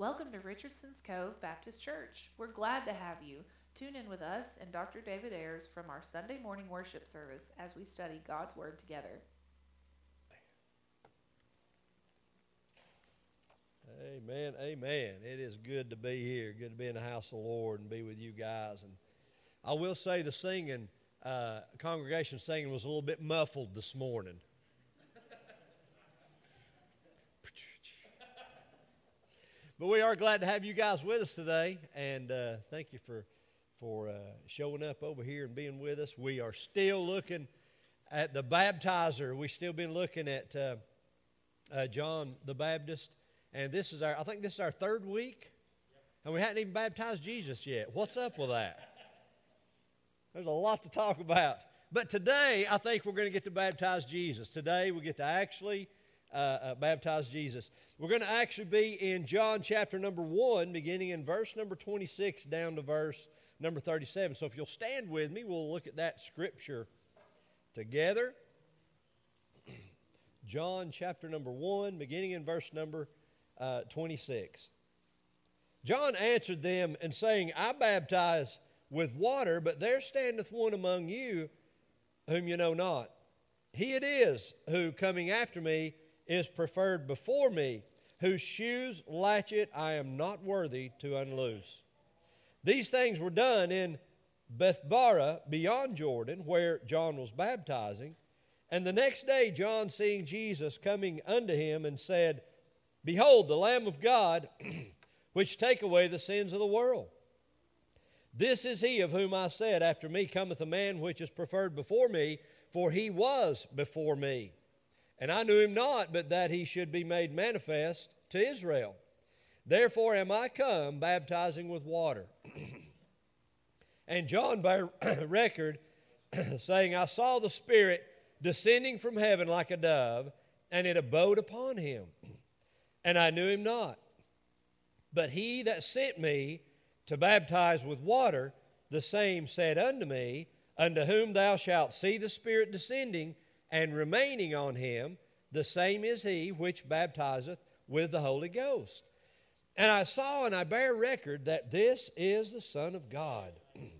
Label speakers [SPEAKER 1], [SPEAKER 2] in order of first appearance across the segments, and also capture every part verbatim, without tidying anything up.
[SPEAKER 1] Welcome to Richardson's Cove Baptist Church. We're glad to have you. Tune in with us and Doctor David Ayers from our Sunday morning worship service as we study God's Word together.
[SPEAKER 2] Amen, amen. It is good to be here, good to be in the house of the Lord and be with you guys. And I will say the singing, uh, congregation singing was a little bit muffled this morning. But we are glad to have you guys with us today, and uh, thank you for for uh, showing up over here and being with us. We are still looking at the baptizer. We've still been looking at uh, uh, John the Baptist, and this is our, I think this is our third week, and we hadn't even baptized Jesus yet. What's up with that? There's a lot to talk about. But today, I think we're going to get to baptize Jesus. Today, we get to actually uh, uh, baptize Jesus. We're going to actually be in John chapter number one, beginning in verse number twenty-six down to verse number thirty-seven. So if you'll stand with me, we'll look at that scripture together. John chapter number one, beginning in verse number uh, twenty-six. John answered them and saying, I baptize with water, but there standeth one among you whom you know not. He it is who, coming after me, is preferred before me, whose shoes latchet I am not worthy to unloose. These things were done in Bethbara beyond Jordan, where John was baptizing. And the next day John, seeing Jesus coming unto him, and said, Behold, the Lamb of God, which take away the sins of the world. This is he of whom I said, After me cometh a man which is preferred before me, for he was before me. And I knew him not, but that he should be made manifest to Israel. Therefore am I come, baptizing with water. And John bare record, saying, I saw the Spirit descending from heaven like a dove, and it abode upon him. And I knew him not. But he that sent me to baptize with water, the same said unto me, Unto whom thou shalt see the Spirit descending and remaining on him, the same is he which baptizeth with the Holy Ghost. And I saw and I bear record that this is the Son of God.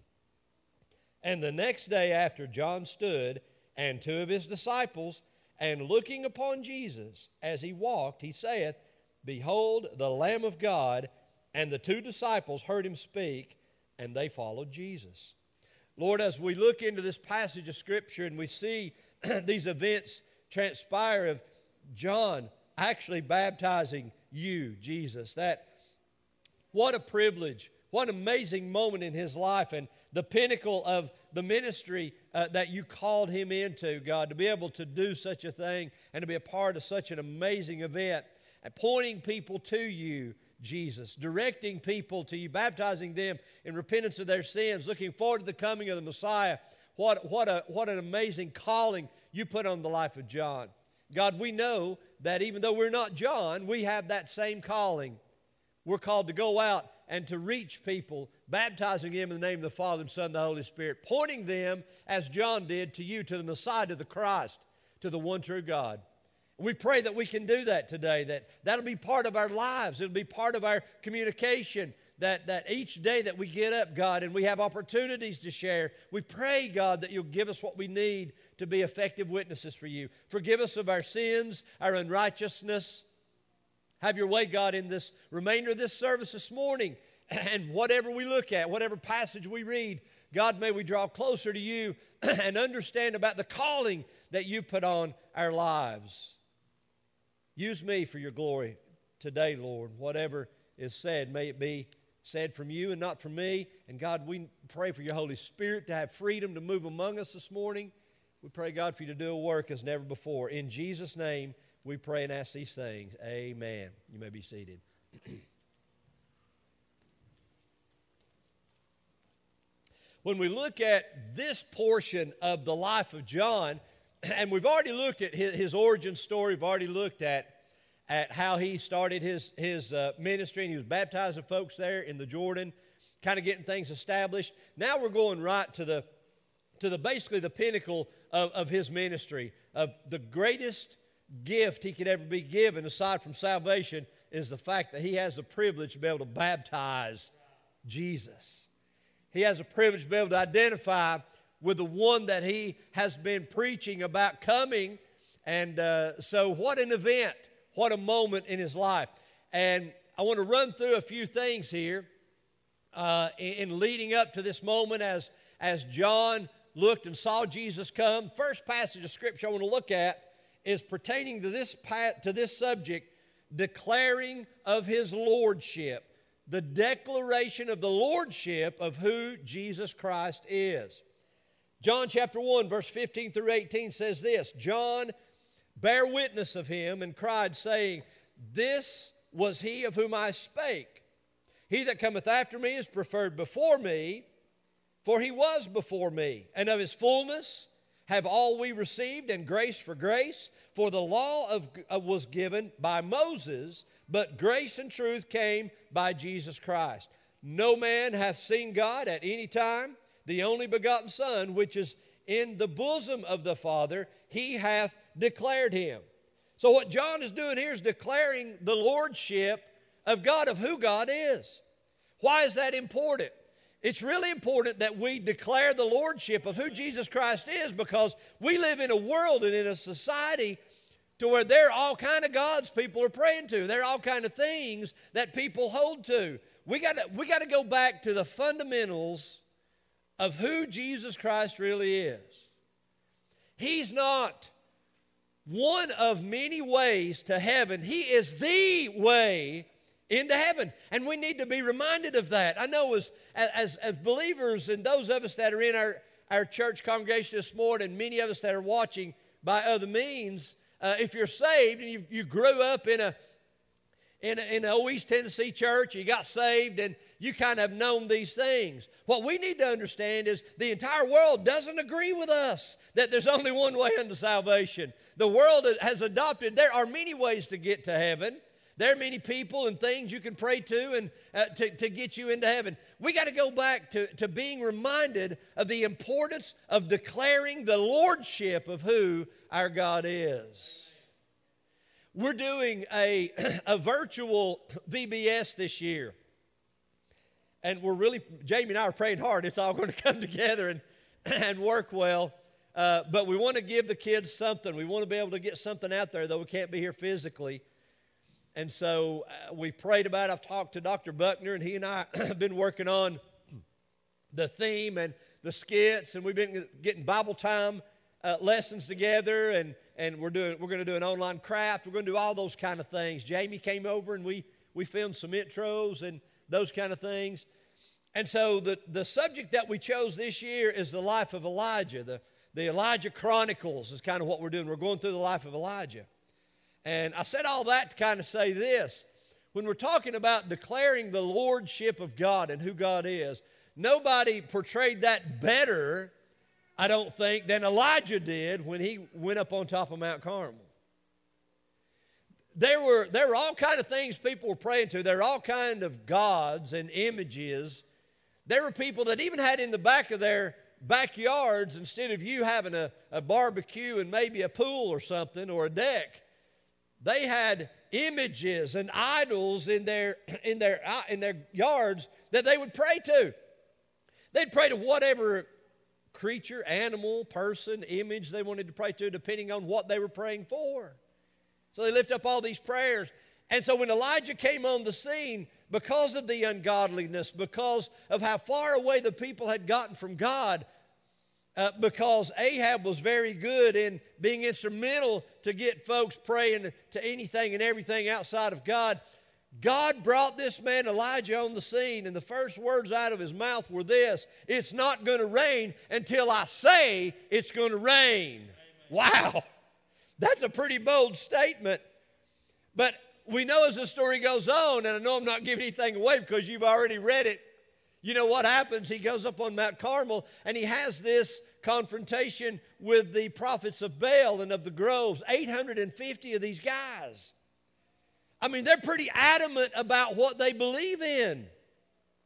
[SPEAKER 2] And the next day after John stood, and two of his disciples, and looking upon Jesus as he walked, he saith, Behold the Lamb of God. And the two disciples heard him speak, and they followed Jesus. Lord, as we look into this passage of Scripture and we see these events transpire of John actually baptizing you, Jesus, that what a privilege, what an amazing moment in his life, and the pinnacle of the ministry uh, that you called him into, God, to be able to do such a thing and to be a part of such an amazing event, and pointing people to you, Jesus, directing people to you, baptizing them in repentance of their sins, looking forward to the coming of the Messiah. What, what, a, what an amazing calling you put on the life of John. God, we know that even though we're not John, we have that same calling. We're called to go out and to reach people, baptizing them in the name of the Father, and Son, and the Holy Spirit, pointing them, as John did, to you, to the Messiah, to the Christ, to the one true God. We pray that we can do that today, that that'll be part of our lives. It'll be part of our communication, that, that each day that we get up, God, and we have opportunities to share, we pray, God, that you'll give us what we need to be effective witnesses for you. Forgive us of our sins, our unrighteousness. Have your way, God, in this remainder of this service this morning. And whatever we look at, whatever passage we read, God, may we draw closer to you and understand about the calling that you put on our lives. Use me for your glory today, Lord. Whatever is said, may it be said from you and not from me. And God, we pray for your Holy Spirit to have freedom to move among us this morning. We pray, God, for you to do a work as never before. In Jesus' name, we pray and ask these things. Amen. You may be seated. When we look at this portion of the life of John, and we've already looked at his, his origin story, we've already looked at, at how he started his, his uh, ministry, and he was baptizing folks there in the Jordan, kind of getting things established. Now we're going right to the, to the basically the pinnacle of, of his ministry, of the greatest gift he could ever be given aside from salvation, is the fact that he has the privilege to be able to baptize Jesus. He has a privilege to be able to identify with the one that he has been preaching about coming. And uh, so what an event, what a moment in his life. And I want to run through a few things here uh, in, in leading up to this moment as, as John looked and saw Jesus come. First passage of Scripture I want to look at is pertaining to this, to this subject, declaring of his lordship, the declaration of the lordship of who Jesus Christ is. John chapter one, verse fifteen through eighteen says this, John bare witness of him and cried, saying, This was he of whom I spake. He that cometh after me is preferred before me, for he was before me. And of his fullness have all we received, and grace for grace. For the law of, uh, was given by Moses, but grace and truth came by Jesus Christ. No man hath seen God at any time. The only begotten Son, which is in the bosom of the Father, he hath declared him. So what John is doing here is declaring the lordship of God, of who God is. Why is that important? It's really important that we declare the lordship of who Jesus Christ is, because we live in a world and in a society to where there are all kind of gods people are praying to. There are all kind of things that people hold to. We got to we got to go back to the fundamentals of who Jesus Christ really is. He's not one of many ways to heaven. He is the way into heaven. And we need to be reminded of that. I know as, as, as believers and those of us that are in our, our church congregation this morning, many of us that are watching by other means, uh, if you're saved and you, you grew up in a in a, in a East Tennessee church, you got saved and you kind of have known these things. What we need to understand is the entire world doesn't agree with us that there's only one way unto salvation. The world has adopted, there are many ways to get to heaven. There are many people and things you can pray to and uh, to, to get you into heaven. We got to go back to, to being reminded of the importance of declaring the lordship of who our God is. We're doing a, a virtual V B S this year. And we're really, Jamie and I are praying hard. It's all going to come together and, and work well. Uh, but we want to give the kids something. We want to be able to get something out there, though we can't be here physically. And so uh, we've prayed about it. I've talked to Doctor Buckner, and he and I have been working on the theme and the skits, and we've been getting Bible time uh, lessons together, and, and we're doing we're going to do an online craft. We're going to do all those kind of things. Jamie came over, and we, we filmed some intros and those kind of things. And so the, the subject that we chose this year is the life of Elijah. The, the Elijah Chronicles is kind of what we're doing. We're going through the life of Elijah. And I said all that to kind of say this. When we're talking about declaring the lordship of God and who God is, nobody portrayed that better, I don't think, than Elijah did when he went up on top of Mount Carmel. There were, there were all kind of things people were praying to. There were all kind of gods and images. There were people that even had in the back of their backyards, instead of you having a, a barbecue and maybe a pool or something or a deck, they had images and idols in their, in their, in their yards that they would pray to. They'd pray to whatever creature, animal, person, image they wanted to pray to, depending on what they were praying for. So they lift up all these prayers. And so when Elijah came on the scene, because of the ungodliness, because of how far away the people had gotten from God, uh, because Ahab was very good in being instrumental to get folks praying to anything and everything outside of God, God brought this man Elijah on the scene, and the first words out of his mouth were this: "It's not going to rain until I say it's going to rain." Amen. Wow, that's a pretty bold statement. But we know as the story goes on, and I know I'm not giving anything away because you've already read it, you know what happens. He goes up on Mount Carmel, and he has this confrontation with the prophets of Baal and of the groves, eight hundred fifty of these guys. I mean, they're pretty adamant about what they believe in.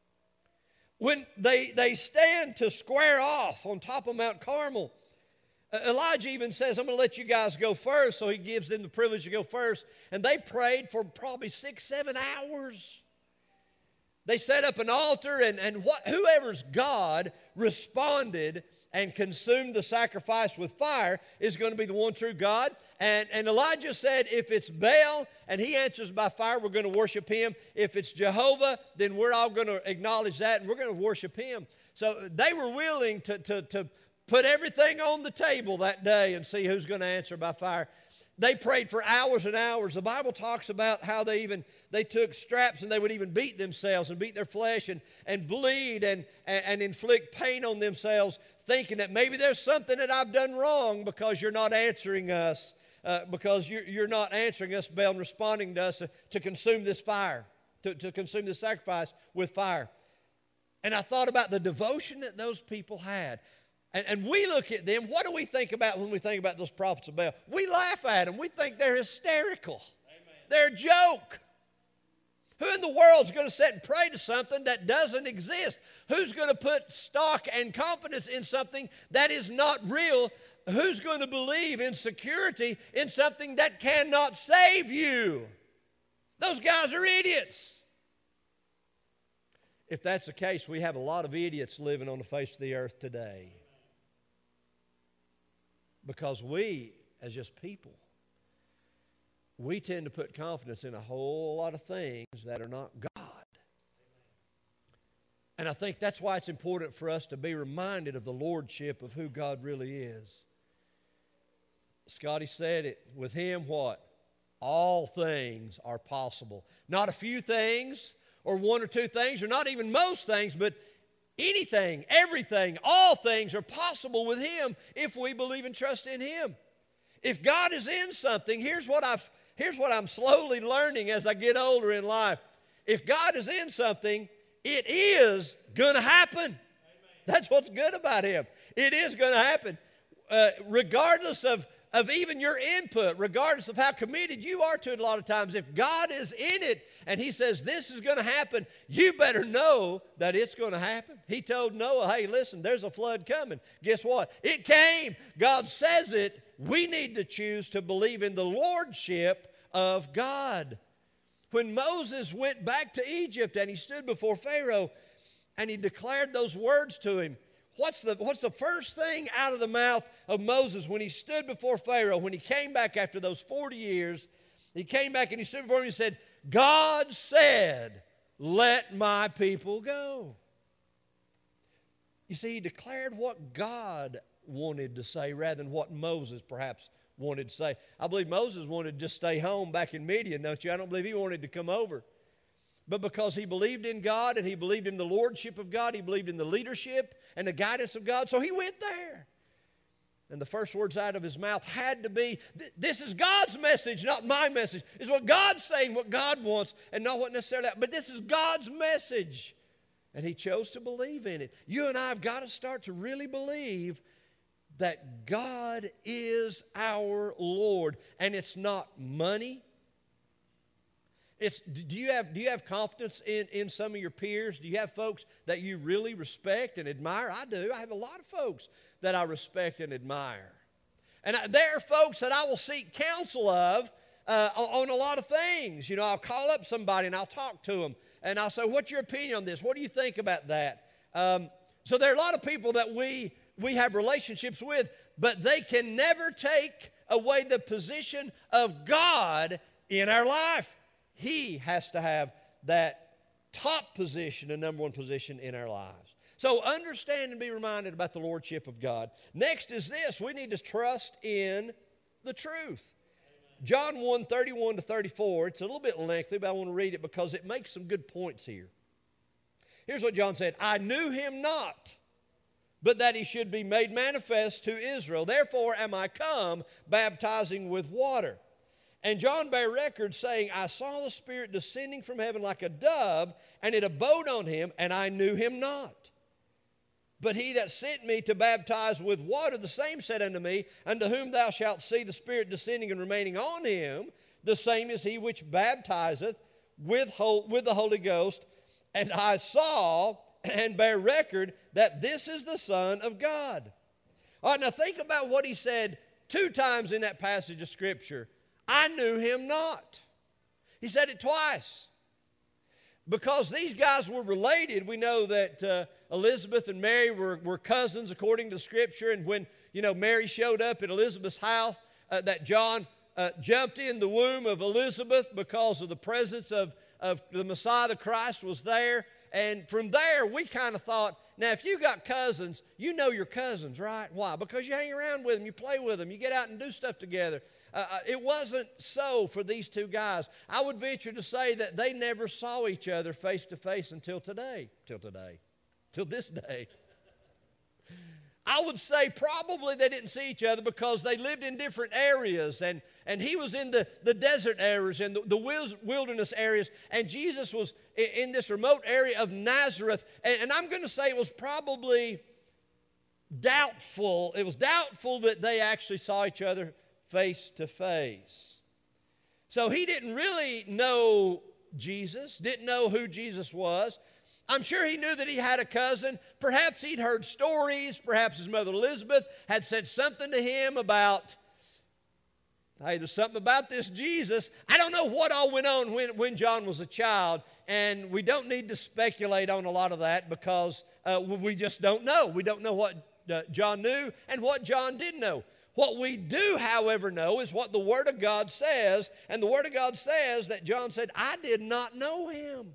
[SPEAKER 2] When they, they stand to square off on top of Mount Carmel, Elijah even says, I'm going to let you guys go first, so he gives them the privilege to go first. And they prayed for probably six, seven hours. They set up an altar, and, and what, whoever's God responded and consumed the sacrifice with fire is going to be the one true God. And, and Elijah said, if it's Baal and he answers by fire, we're going to worship him. If it's Jehovah, then we're all going to acknowledge that and we're going to worship him. So they were willing to, to, to put everything on the table that day and see who's going to answer by fire. They prayed for hours and hours. The Bible talks about how they even, they took straps and they would even beat themselves and beat their flesh and, and bleed and, and, and inflict pain on themselves, thinking that maybe there's something that I've done wrong because you're not answering us, uh, because you're, you're not answering us, Baal, and responding to us to, to consume this fire, to, to consume this sacrifice with fire. And I thought about the devotion that those people had. And, and we look at them, what do we think about when we think about those prophets of Baal? We laugh at them. We think they're hysterical. Amen. They're a joke. Who in the world is going to sit and pray to something that doesn't exist? Who's going to put stock and confidence in something that is not real? Who's going to believe in security in something that cannot save you? Those guys are idiots. If that's the case, we have a lot of idiots living on the face of the earth today. Because we, as just people, we tend to put confidence in a whole lot of things that are not God. And I think that's why it's important for us to be reminded of the lordship of who God really is. Scotty said it, with him what? All things are possible. Not a few things or one or two things or not even most things, but anything, everything, all things are possible with him if we believe and trust in him. If God is in something, here's what I've here's what I'm slowly learning as I get older in life. If God is in something, it is going to happen. Amen. That's what's good about him. It is going to happen. Uh, regardless of, of even your input, regardless of how committed you are to it a lot of times, if God is in it and he says this is going to happen, you better know that it's going to happen. He told Noah, hey, listen, there's a flood coming. Guess what? It came. God says it. We need to choose to believe in the lordship of God. When Moses went back to Egypt and he stood before Pharaoh and he declared those words to him, What's the, what's the first thing out of the mouth of Moses when he stood before Pharaoh, when he came back after those forty years? He came back and he stood before him and he said, God said, let my people go. You see, he declared what God wanted to say rather than what Moses perhaps wanted to say. I believe Moses wanted to just stay home back in Midian, don't you? I don't believe he wanted to come over. But because he believed in God and he believed in the lordship of God, he believed in the leadership and the guidance of God, so he went there. And the first words out of his mouth had to be, this is God's message, not my message. It's what God's saying, what God wants, and not what necessarily, but this is God's message. And he chose to believe in it. You and I have got to start to really believe that God is our Lord. And it's not money. It's, do you have, do you have confidence in, in some of your peers? Do you have folks that you really respect and admire? I do. I have a lot of folks that I respect and admire. And I, there are folks that I will seek counsel of uh, on a lot of things. You know, I'll call up somebody and I'll talk to them. And I'll say, what's your opinion on this? What do you think about that? Um, so there are a lot of people that we, we have relationships with, but they can never take away the position of God in our life. He has to have that top position, the number one position in our lives. So understand and be reminded about the lordship of God. Next is this. We need to trust in the truth. John one, thirty-one to thirty-four. It's a little bit lengthy, but I want to read it because it makes some good points here. Here's what John said. I knew him not, but that he should be made manifest to Israel. Therefore am I come, baptizing with water. And John bare record, saying, I saw the Spirit descending from heaven like a dove, and it abode on him, and I knew him not. But he that sent me to baptize with water, the same said unto me, unto whom thou shalt see the Spirit descending and remaining on him, the same is he which baptizeth with, whole, with the Holy Ghost. And I saw and bear record that this is the Son of God. All right, now think about what he said two times in that passage of Scripture. I knew him not. He said it twice. Because these guys were related, we know that uh, Elizabeth and Mary were, were cousins according to Scripture. And when, you know, Mary showed up at Elizabeth's house, uh, that John uh, jumped in the womb of Elizabeth because of the presence of, of the Messiah, the Christ, was there. And from there, we kind of thought, now if you got cousins, you know your cousins, right? Why? Because you hang around with them, you play with them, you get out and do stuff together. Uh, it wasn't so for these two guys. I would venture to say that they never saw each other face to face until today. Till today. Till this day. I would say probably they didn't see each other because they lived in different areas. And, and he was in the, the desert areas and the, the wilderness areas. And Jesus was in, in this remote area of Nazareth. And, and I'm going to say it was probably doubtful. It was doubtful that they actually saw each other face to face. So he didn't really know Jesus, didn't know who Jesus was. I'm sure he knew that he had a cousin. Perhaps he'd heard stories. Perhaps his mother Elizabeth had said something to him about, hey, there's something about this Jesus. I don't know what all went on when, when John was a child, and we don't need to speculate on a lot of that because uh, we just don't know. We don't know what uh, John knew and what John didn't know. What we do, however, know is what the Word of God says, and the Word of God says that John said, I did not know him.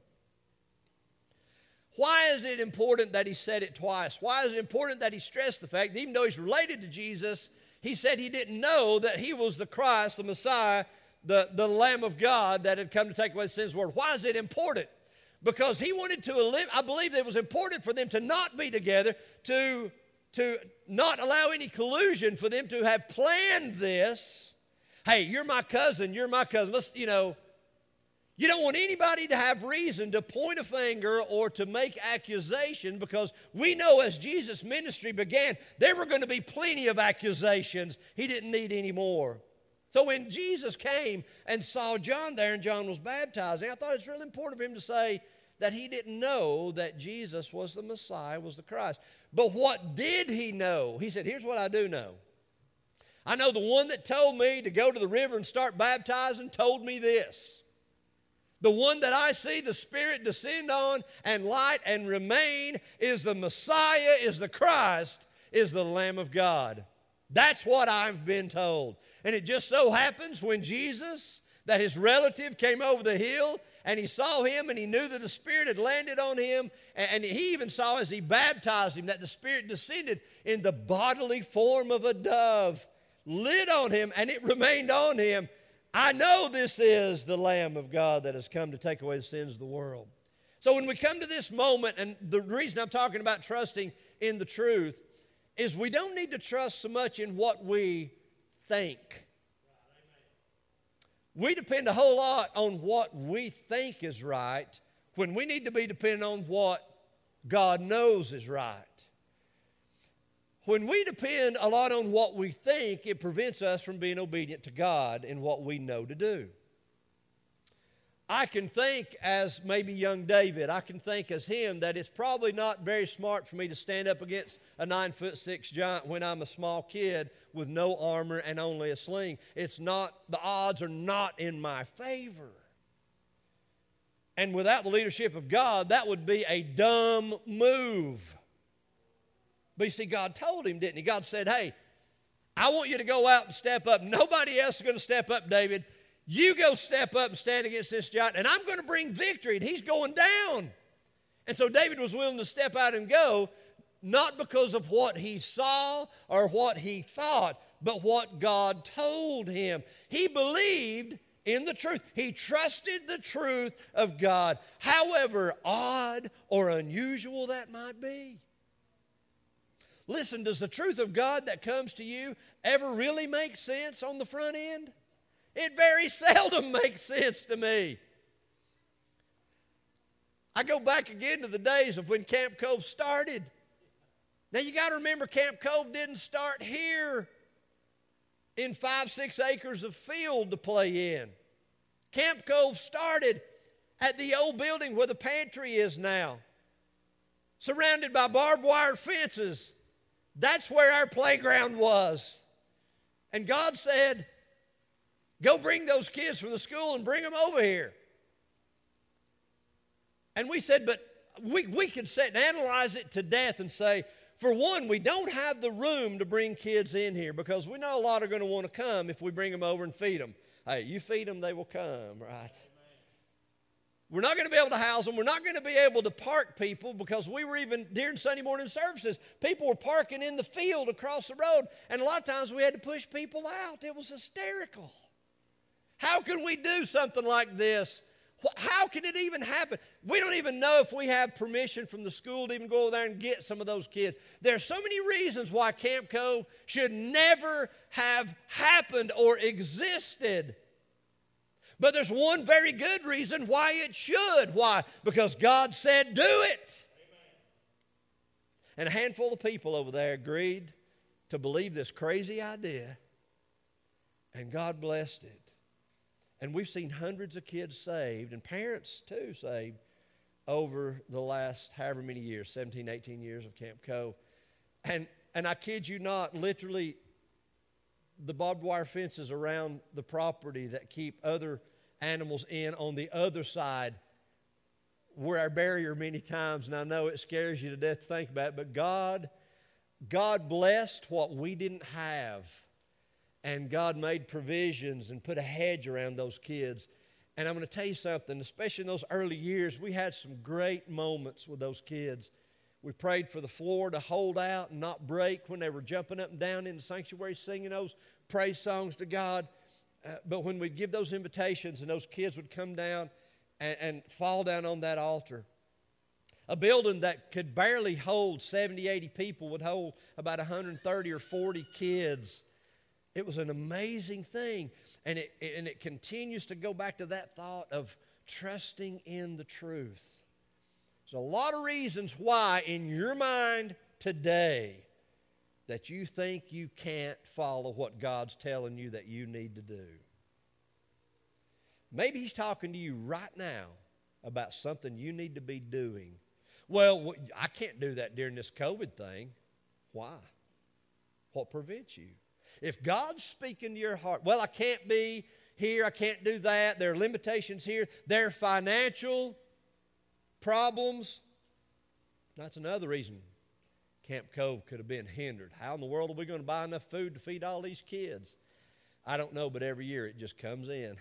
[SPEAKER 2] Why is it important that he said it twice? Why is it important that he stressed the fact that even though he's related to Jesus, he said he didn't know that he was the Christ, the Messiah, the, the Lamb of God that had come to take away the sins of the world? Why is it important? Because he wanted to live. I believe it was important for them to not be together, to to not allow any collusion, for them to have planned this. Hey, you're my cousin, you're my cousin. Let's, you know, you don't want anybody to have reason to point a finger or to make accusation, because we know as Jesus' ministry began, there were going to be plenty of accusations. He didn't need any more. So when Jesus came and saw John there and John was baptizing, I thought it's really important for him to say that he didn't know that Jesus was the Messiah, was the Christ. But what did he know? He said, here's what I do know. I know the one that told me to go to the river and start baptizing told me this. The one that I see the Spirit descend on and light and remain is the Messiah, is the Christ, is the Lamb of God. That's what I've been told. And it just so happens when Jesus, that his relative, came over the hill and he saw him and he knew that the Spirit had landed on him, and he even saw as he baptized him that the Spirit descended in the bodily form of a dove, lit on him, and it remained on him. I know this is the Lamb of God that has come to take away the sins of the world. So when we come to this moment, and the reason I'm talking about trusting in the truth is we don't need to trust so much in what we think. We depend a whole lot on what we think is right when we need to be dependent on what God knows is right. When we depend a lot on what we think, it prevents us from being obedient to God in what we know to do. I can think as maybe young David, I can think as him that it's probably not very smart for me to stand up against a nine foot six giant when I'm a small kid with no armor and only a sling. It's not, the odds are not in my favor. And without the leadership of God, that would be a dumb move. But you see, God told him, didn't he? God said, hey, I want you to go out and step up. Nobody else is going to step up, David. You go step up and stand against this giant, and I'm going to bring victory, and he's going down. And so David was willing to step out and go, not because of what he saw or what he thought, but what God told him. He believed in the truth. He trusted the truth of God, however odd or unusual that might be. Listen, does the truth of God that comes to you ever really make sense on the front end? It very seldom makes sense to me. I go back again to the days of when Camp Cove started. Now you got to remember, Camp Cove didn't start here in five, six acres of field to play in. Camp Cove started at the old building where the pantry is now, surrounded by barbed wire fences That's where our playground was. And God said, go bring those kids from the school and bring them over here. And we said, but we, we could sit and analyze it to death and say, for one, we don't have the room to bring kids in here because we know a lot are going to want to come if we bring them over and feed them. Hey, you feed them, they will come, right? We're not going to be able to house them. We're not going to be able to park people because we were even, during Sunday morning services, people were parking in the field across the road, and a lot of times we had to push people out. It was hysterical. How can we do something like this? How can it even happen? We don't even know if we have permission from the school to even go over there and get some of those kids. There are so many reasons why Camp Cove should never have happened or existed. But there's one very good reason why it should. Why? Because God said, do it. Amen. And a handful of people over there agreed to believe this crazy idea. And God blessed it. And we've seen hundreds of kids saved, and parents too saved, over the last however many years, seventeen, eighteen years of Camp Cove. And, and I kid you not, literally, the barbed wire fences around the property that keep other animals in on the other side were our barrier many times, and I know it scares you to death to think about it, but God, God blessed what we didn't have, and God made provisions and put a hedge around those kids. And I'm going to tell you something, especially in those early years, we had some great moments with those kids. We prayed for the floor to hold out and not break when they were jumping up and down in the sanctuary singing those praise songs to God. Uh, but when we'd give those invitations and those kids would come down and, and fall down on that altar, a building that could barely hold seventy, eighty people would hold about one hundred thirty or forty kids. It was an amazing thing. And it, and it continues to go back to that thought of trusting in the truth. There's a lot of reasons why in your mind today that you think you can't follow what God's telling you that you need to do. Maybe He's talking to you right now about something you need to be doing. Well, I can't do that during this COVID thing. Why? What prevents you? If God's speaking to your heart, well, I can't be here, I can't do that, there are limitations here, there are financial problems. That's another reason Camp Cove could have been hindered. How in the world are we going to buy enough food to feed all these kids? I don't know, but every year it just comes in.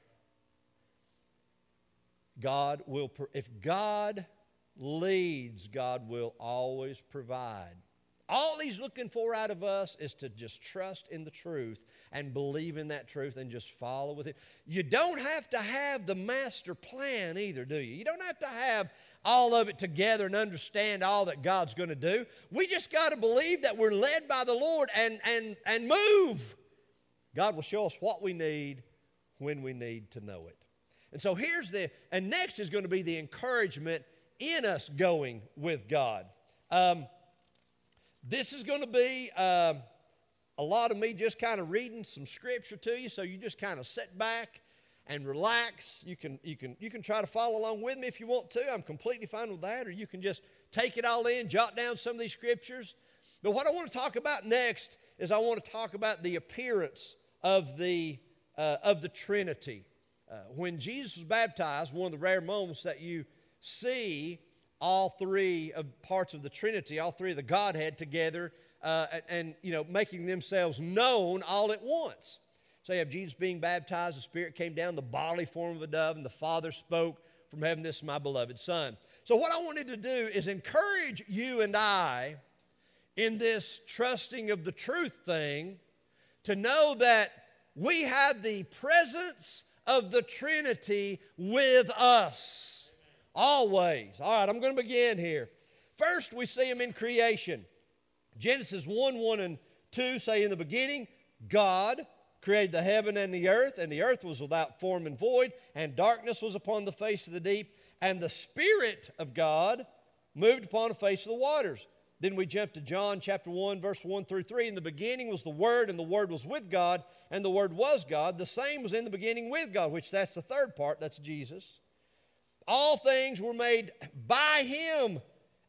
[SPEAKER 2] God will, if God leads, God will always provide. All He's looking for out of us is to just trust in the truth and believe in that truth and just follow with it. You don't have to have the master plan either, do you? You don't have to have all of it together and understand all that God's going to do. We just got to believe that we're led by the Lord and, and, and move. God will show us what we need when we need to know it. And so here's the, and next is going to be the encouragement in us going with God. Um, This is going to be uh, a lot of me just kind of reading some scripture to you, so you just kind of sit back and relax. You can, you can, you can try to follow along with me if you want to. I'm completely fine with that, or you can just take it all in, jot down some of these scriptures. But what I want to talk about next is I want to talk about the appearance of the, uh, of the Trinity. Uh, when Jesus was baptized, one of the rare moments that you see all three of parts of the Trinity, all three of the Godhead together, uh, and, and, you know, making themselves known all at once. So you have Jesus being baptized, the Spirit came down, the bodily form of a dove, and the Father spoke from heaven, "This is my beloved Son." So what I wanted to do is encourage you and I in this trusting of the truth thing to know that we have the presence of the Trinity with us. Always. All right, I'm going to begin here. First, we see Him in creation. Genesis one, one and two say, "In the beginning, God created the heaven and the earth, and the earth was without form and void, and darkness was upon the face of the deep, and the Spirit of God moved upon the face of the waters." Then we jump to John chapter one, verse one through three. "In the beginning was the Word, and the Word was with God, and the Word was God. The same was in the beginning with God," which that's the third part, that's Jesus. "All things were made by Him,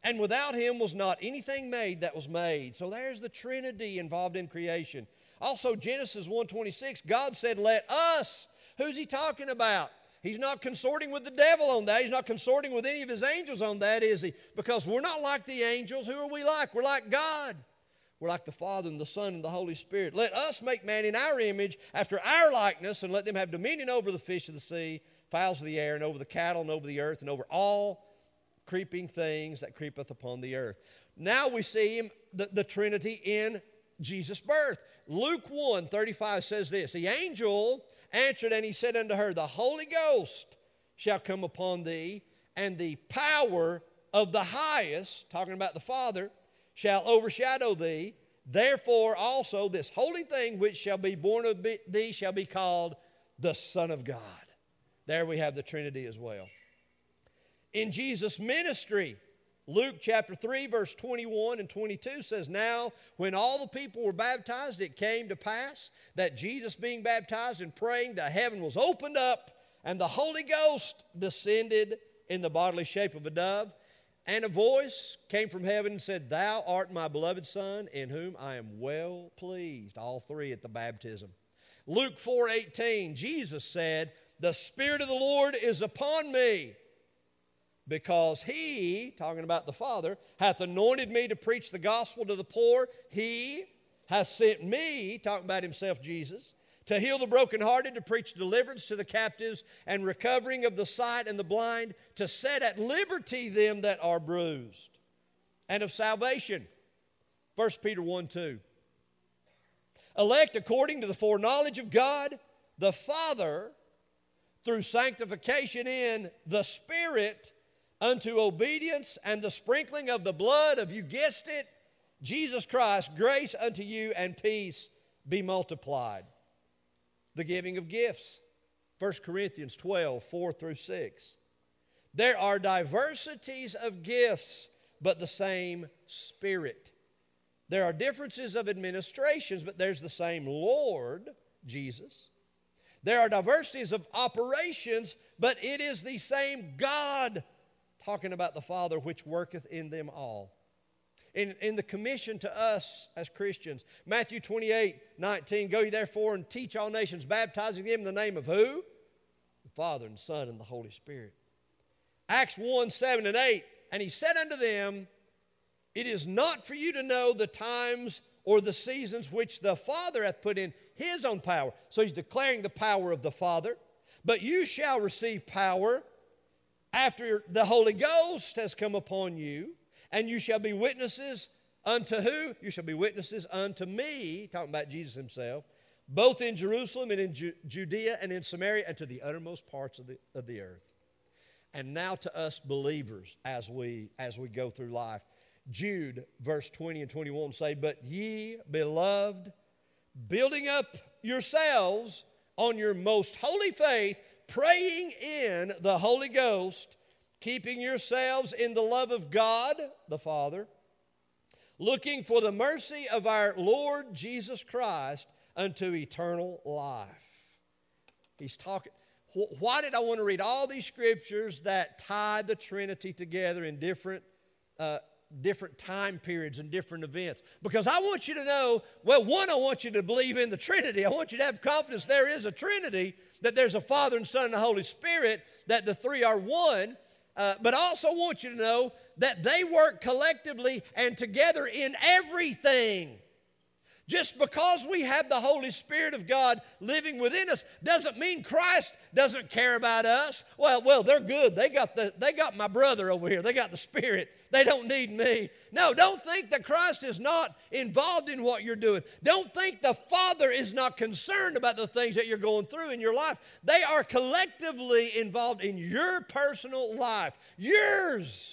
[SPEAKER 2] And without him was not anything made that was made. So there's the Trinity involved in creation. Also, Genesis one twenty-six, God said, let us. Who's he talking about? He's not consorting with the devil on that. He's not consorting with any of his angels on that, is he? Because we're not like the angels. Who are we like? We're like God. We're like the Father and the Son and the Holy Spirit. Let us make man in our image, after our likeness, and let them have dominion over the fish of the sea, fowls of the air, and over the cattle, and over the earth, and over all creeping things that creepeth upon the earth. Now we see him, the, the Trinity in Jesus' birth. Luke one thirty-five says this, the angel answered and he said unto her, the Holy Ghost shall come upon thee, and the power of the highest, talking about the Father, shall overshadow thee. Therefore also this holy thing which shall be born of thee shall be called the Son of God. There we have the Trinity as well. In Jesus' ministry, Luke chapter three, verse twenty-one and twenty-two says, now when all the people were baptized, it came to pass that Jesus being baptized and praying, the heaven was opened up, and the Holy Ghost descended in the bodily shape of a dove. And a voice came from heaven and said, thou art my beloved Son, in whom I am well pleased. All three at the baptism. Luke four eighteen, Jesus said, the Spirit of the Lord is upon me, because he, talking about the Father, hath anointed me to preach the gospel to the poor. He hath sent me, talking about himself, Jesus, to heal the brokenhearted, to preach deliverance to the captives, and recovering of the sight and the blind, to set at liberty them that are bruised, and of salvation. First Peter one two. Elect according to the foreknowledge of God, the Father, through sanctification in the Spirit, unto obedience and the sprinkling of the blood of, you guessed it, Jesus Christ, grace unto you and peace be multiplied. The giving of gifts. First Corinthians twelve, four through six. There are diversities of gifts, but the same Spirit. There are differences of administrations, but there's the same Lord, Jesus. There are diversities of operations, but it is the same God, talking about the Father, which worketh in them all. In, in the commission to us as Christians, Matthew twenty-eight, nineteen, go ye therefore and teach all nations, baptizing them in the name of who? The Father and the Son and the Holy Spirit. Acts one, seven and eight, and he said unto them, it is not for you to know the times or the seasons which the Father hath put in his own power. So he's declaring the power of the Father. But you shall receive power after the Holy Ghost has come upon you, and you shall be witnesses unto who? You shall be witnesses unto me, talking about Jesus himself, both in Jerusalem and in Ju- Judea and in Samaria and to the uttermost parts of the, of the earth. And now to us believers as we, as we go through life. Jude, verse twenty and twenty-one say, but ye, beloved, building up yourselves on your most holy faith, praying in the Holy Ghost, keeping yourselves in the love of God, the Father, looking for the mercy of our Lord Jesus Christ unto eternal life. He's talking. Why did I want to read all these scriptures that tie the Trinity together in different uh, different time periods and different events? Because I want you to know, well, one, I want you to believe in the Trinity. I want you to have confidence there is a Trinity, that there's a Father and Son and a Holy Spirit, that the three are one. Uh, but I also want you to know that they work collectively and together in everything. Just because we have the Holy Spirit of God living within us doesn't mean Christ doesn't care about us. Well, well, they're good. They got the, they got my brother over here. They got the Spirit. They don't need me. No, don't think that Christ is not involved in what you're doing. Don't think the Father is not concerned about the things that you're going through in your life. They are collectively involved in your personal life. Yours.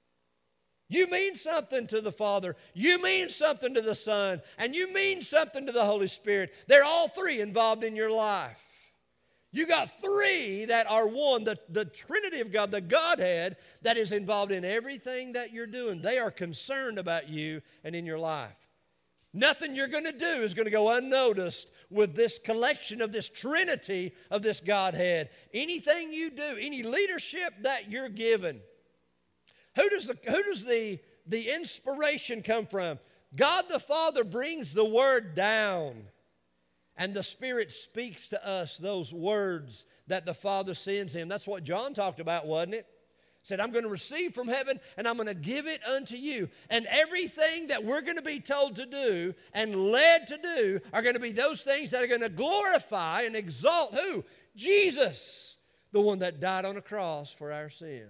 [SPEAKER 2] You mean something to the Father. You mean something to the Son. And you mean something to the Holy Spirit. They're all three involved in your life. You got three that are one, the, the Trinity of God, the Godhead, that is involved in everything that you're doing. They are concerned about you and in your life. Nothing you're going to do is going to go unnoticed with this collection of this Trinity of this Godhead. Anything you do, any leadership that you're given, Who does the, who does the, the inspiration come from? God the Father brings the Word down, and the Spirit speaks to us those words that the Father sends Him. That's what John talked about, wasn't it? Said, I'm going to receive from heaven, and I'm going to give it unto you. And everything that we're going to be told to do and led to do are going to be those things that are going to glorify and exalt who? Jesus, the one that died on a cross for our sins.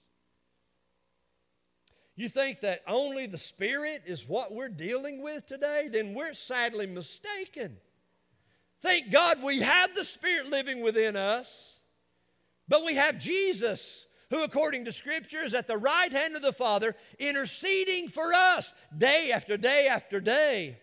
[SPEAKER 2] You think that only the Spirit is what we're dealing with today? Then we're sadly mistaken. Thank God we have the Spirit living within us, but we have Jesus, who according to Scripture is at the right hand of the Father, interceding for us day after day after day.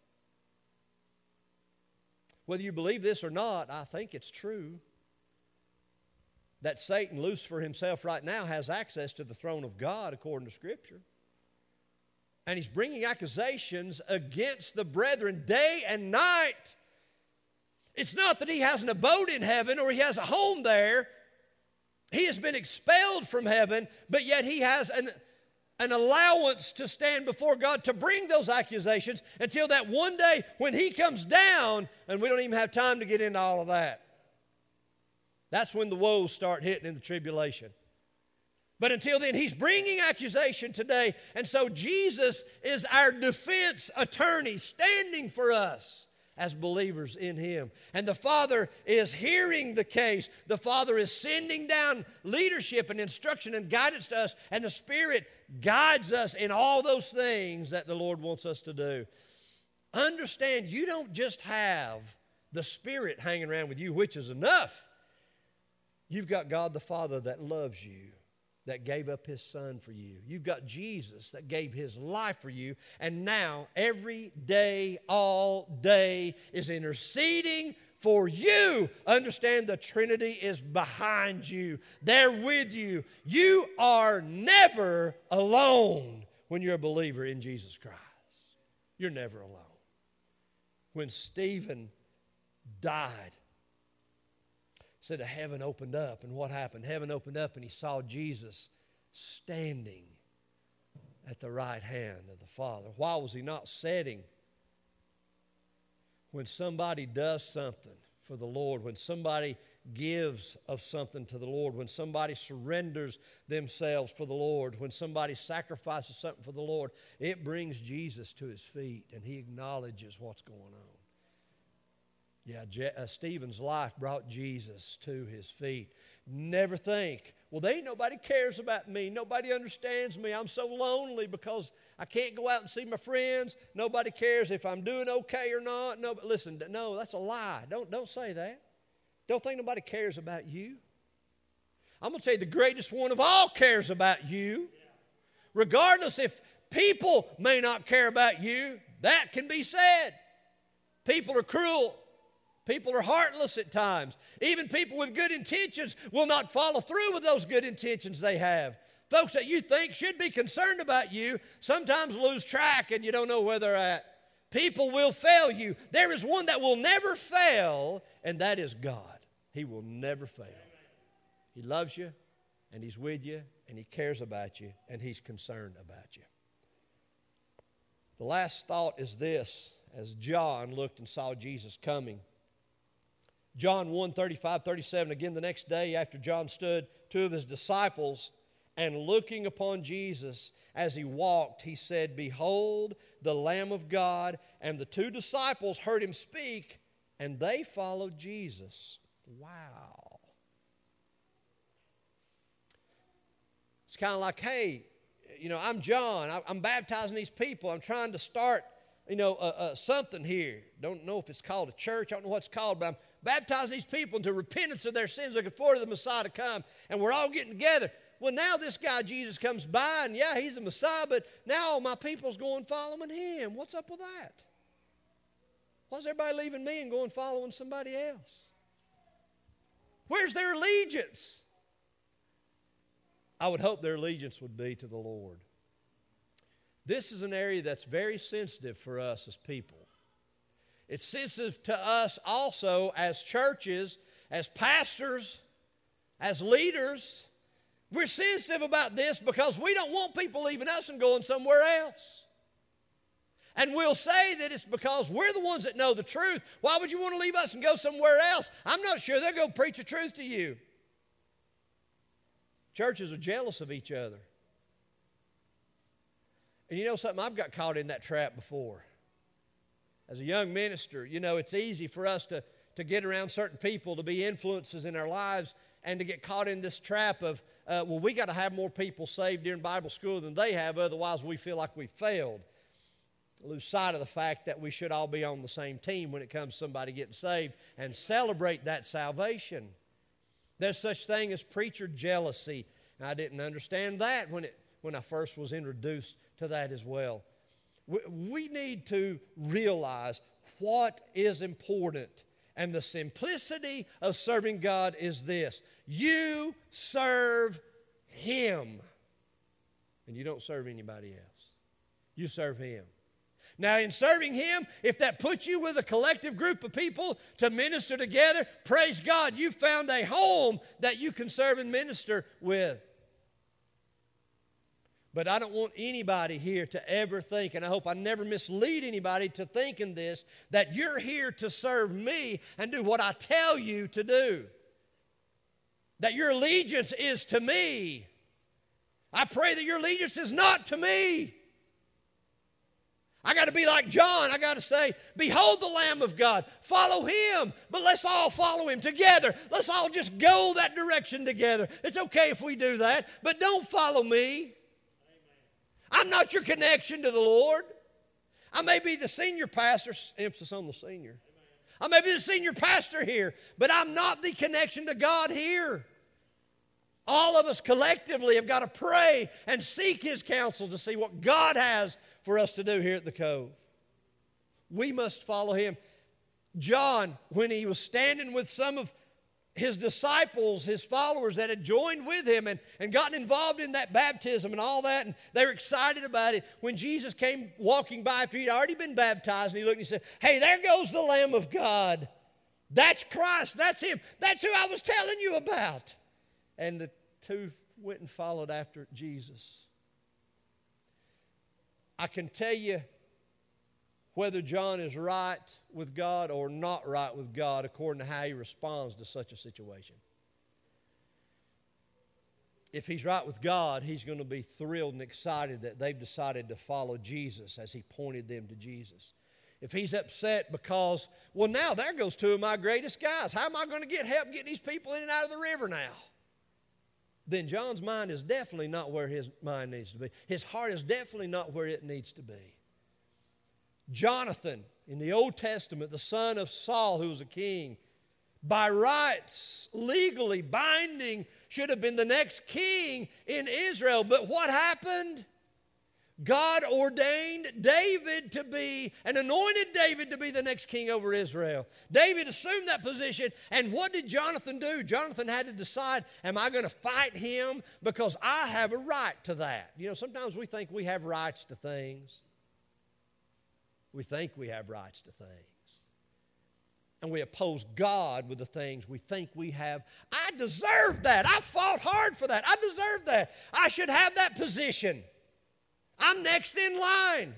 [SPEAKER 2] Whether you believe this or not, I think it's true that Satan, Lucifer himself right now, has access to the throne of God according to Scripture. And he's bringing accusations against the brethren day and night. It's not that he has an abode in heaven or he has a home there. He has been expelled from heaven, but yet he has an, an allowance to stand before God to bring those accusations until that one day when he comes down, and we don't even have time to get into all of that. That's when the woes start hitting in the tribulation. But until then, he's bringing accusation today, and so Jesus is our defense attorney standing for us as believers in Him. And the Father is hearing the case. The Father is sending down leadership and instruction and guidance to us, and the Spirit guides us in all those things that the Lord wants us to do. Understand, you don't just have the Spirit hanging around with you, which is enough. You've got God the Father that loves you, that gave up His Son for you. You've got Jesus that gave His life for you, and now every day, all day, is interceding for you. Understand, the Trinity is behind you. They're with you. You are never alone when you're a believer in Jesus Christ. You're never alone. When Stephen died, said heaven opened up, and what happened? Heaven opened up and he saw Jesus standing at the right hand of the Father. Why was he not sitting? When somebody does something for the Lord, when somebody gives of something to the Lord, when somebody surrenders themselves for the Lord, when somebody sacrifices something for the Lord, it brings Jesus to his feet and he acknowledges what's going on. Yeah, Je- uh, Stephen's life brought Jesus to his feet. Never think, well, they ain't nobody cares about me. Nobody understands me. I'm so lonely because I can't go out and see my friends. Nobody cares if I'm doing okay or not. No, but listen, no, that's a lie. Don't, don't say that. Don't think nobody cares about you. I'm going to tell you, the greatest one of all cares about you. Regardless if people may not care about you, that can be said. People are cruel. People are heartless at times. Even people with good intentions will not follow through with those good intentions they have. Folks that you think should be concerned about you sometimes lose track and you don't know where they're at. People will fail you. There is one that will never fail, and that is God. He will never fail. He loves you, and He's with you, and He cares about you, and He's concerned about you. The last thought is this, as John looked and saw Jesus coming. John one, thirty-five, thirty-seven, again the next day after John stood, two of his disciples, and looking upon Jesus as he walked, he said, "Behold the Lamb of God." And the two disciples heard him speak, and they followed Jesus. Wow. It's kind of like, hey, you know, I'm John. I'm baptizing these people. I'm trying to start, you know, uh, uh, something here. Don't know if it's called a church. I don't know what it's called, but I'm baptizing these people into repentance of their sins, looking forward to the Messiah to come. And we're all getting together. Well, now this guy Jesus comes by, and yeah, he's the Messiah, but now all my people's going following him. What's up with that? Why's everybody leaving me and going following somebody else? Where's their allegiance? I would hope their allegiance would be to the Lord. This is an area that's very sensitive for us as people. It's sensitive to us also as churches, as pastors, as leaders. We're sensitive about this because we don't want people leaving us and going somewhere else. And we'll say that it's because we're the ones that know the truth. Why would you want to leave us and go somewhere else? I'm not sure they're going to preach the truth to you. Churches are jealous of each other. And you know something? I've got caught in that trap before. As a young minister, you know, it's easy for us to, to get around certain people, to be influences in our lives, and to get caught in this trap of, uh, well, we got to have more people saved during Bible school than they have, otherwise we feel like we failed. Lose sight of the fact that we should all be on the same team when it comes to somebody getting saved and celebrate that salvation. There's such thing as preacher jealousy. I didn't understand that when, it, when I first was introduced to that as well. We, we need to realize what is important. And the simplicity of serving God is this. You serve Him. And you don't serve anybody else. You serve Him. Now, in serving Him, if that puts you with a collective group of people to minister together, praise God, you found a home that you can serve and minister with. But I don't want anybody here to ever think, and I hope I never mislead anybody to thinking this, that you're here to serve me and do what I tell you to do. That your allegiance is to me. I pray that your allegiance is not to me. I got to be like John. I got to say, behold the Lamb of God. Follow Him. But let's all follow Him together. Let's all just go that direction together. It's okay if we do that, but don't follow me. I'm not your connection to the Lord. I may be the senior pastor, emphasis on the senior. I may be the senior pastor here, but I'm not the connection to God here. All of us collectively have got to pray and seek His counsel to see what God has for us to do here at the Cove. We must follow Him. John, when he was standing with some of his disciples, his followers that had joined with him and, and gotten involved in that baptism and all that, and they were excited about it. When Jesus came walking by after he'd already been baptized, and he looked and he said, hey, there goes the Lamb of God. That's Christ. That's Him. That's who I was telling you about. And the two went and followed after Jesus. I can tell you whether John is right with God or not right with God according to how he responds to such a situation. If he's right with God, he's going to be thrilled and excited that they've decided to follow Jesus as He pointed them to Jesus. If he's upset because, well, now there goes two of my greatest guys. How am I going to get help getting these people in and out of the river now? Then John's mind is definitely not where his mind needs to be. His heart is definitely not where it needs to be. Jonathan, in the Old Testament, the son of Saul, who was a king, by rights, legally binding, should have been the next king in Israel. But what happened? God ordained David to be, and anointed David to be the next king over Israel. David assumed that position, and what did Jonathan do? Jonathan had to decide, am I going to fight him because I have a right to that? You know, sometimes we think we have rights to things. We think we have rights to things. And we oppose God with the things we think we have. I deserve that. I fought hard for that. I deserve that. I should have that position. I'm next in line.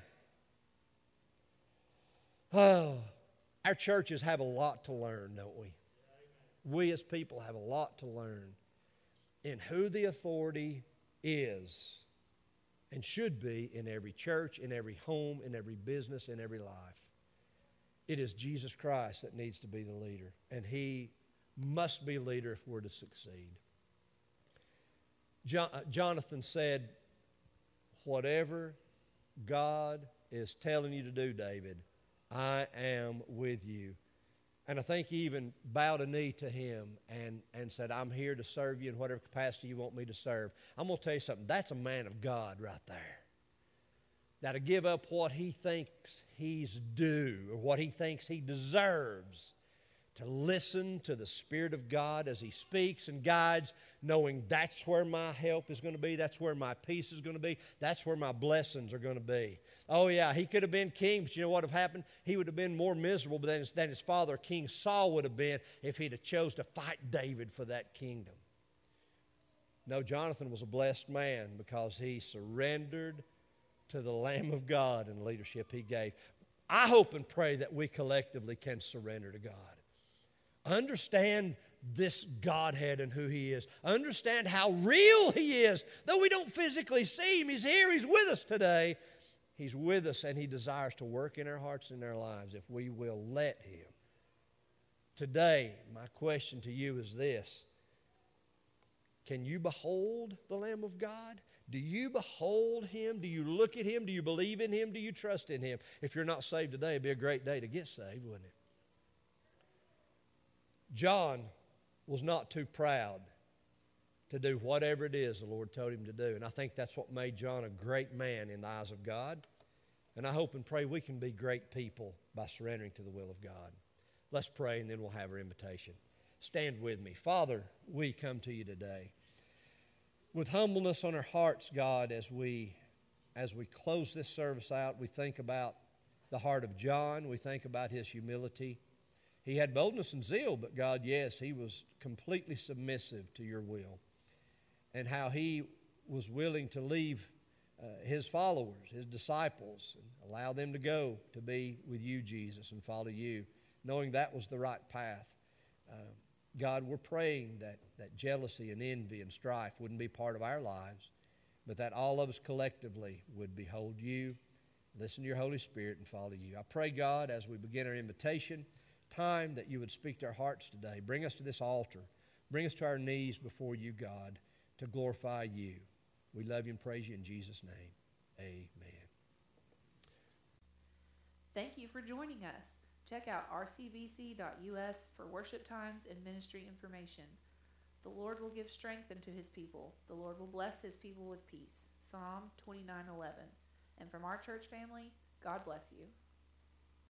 [SPEAKER 2] Oh, our churches have a lot to learn, don't we? We as people have a lot to learn in who the authority is and should be in every church, in every home, in every business, in every life. It is Jesus Christ that needs to be the leader, and He must be leader if we're to succeed. John, uh, Jonathan said, whatever God is telling you to do, David, I am with you. And I think he even bowed a knee to him and, and said, I'm here to serve you in whatever capacity you want me to serve. I'm going to tell you something. That's a man of God right there. Now, to give up what he thinks he's due or what he thinks he deserves, to listen to the Spirit of God as He speaks and guides, knowing that's where my help is going to be, that's where my peace is going to be, that's where my blessings are going to be. Oh yeah, he could have been king, but you know what would have happened? He would have been more miserable than his, than his father, King Saul, would have been if he'd have chose to fight David for that kingdom. No, Jonathan was a blessed man because he surrendered to the Lamb of God and the leadership he gave. I hope and pray that we collectively can surrender to God. Understand this Godhead and who He is. Understand how real He is. Though we don't physically see Him, He's here, He's with us today. He's with us, and He desires to work in our hearts and our lives if we will let Him. Today, my question to you is this. Can you behold the Lamb of God? Do you behold Him? Do you look at Him? Do you believe in Him? Do you trust in Him? If you're not saved today, it'd be a great day to get saved, wouldn't it? John was not too proud to do whatever it is the Lord told him to do. And I think that's what made John a great man in the eyes of God. And I hope and pray we can be great people by surrendering to the will of God. Let's pray, and then we'll have our invitation. Stand with me. Father, we come to you today with humbleness on our hearts, God, as we, as we close this service out. We think about the heart of John. We think about his humility. He had boldness and zeal, but God, yes, he was completely submissive to your will. And how he was willing to leave uh, his followers, his disciples, and allow them to go to be with you, Jesus, and follow you, knowing that was the right path. Uh, God, we're praying that, that jealousy and envy and strife wouldn't be part of our lives, but that all of us collectively would behold you, listen to your Holy Spirit, and follow you. I pray, God, as we begin our invitation time, that you would speak to our hearts today. Bring us to this altar. Bring us to our knees before you, God, to glorify you. We love you and praise you in Jesus' name. Amen.
[SPEAKER 1] Thank you for joining us. Check out r c b c dot u s for worship times and ministry information. The Lord will give strength unto His people. The Lord will bless His people with peace. Psalm twenty-nine eleven. And from our church family, God bless you.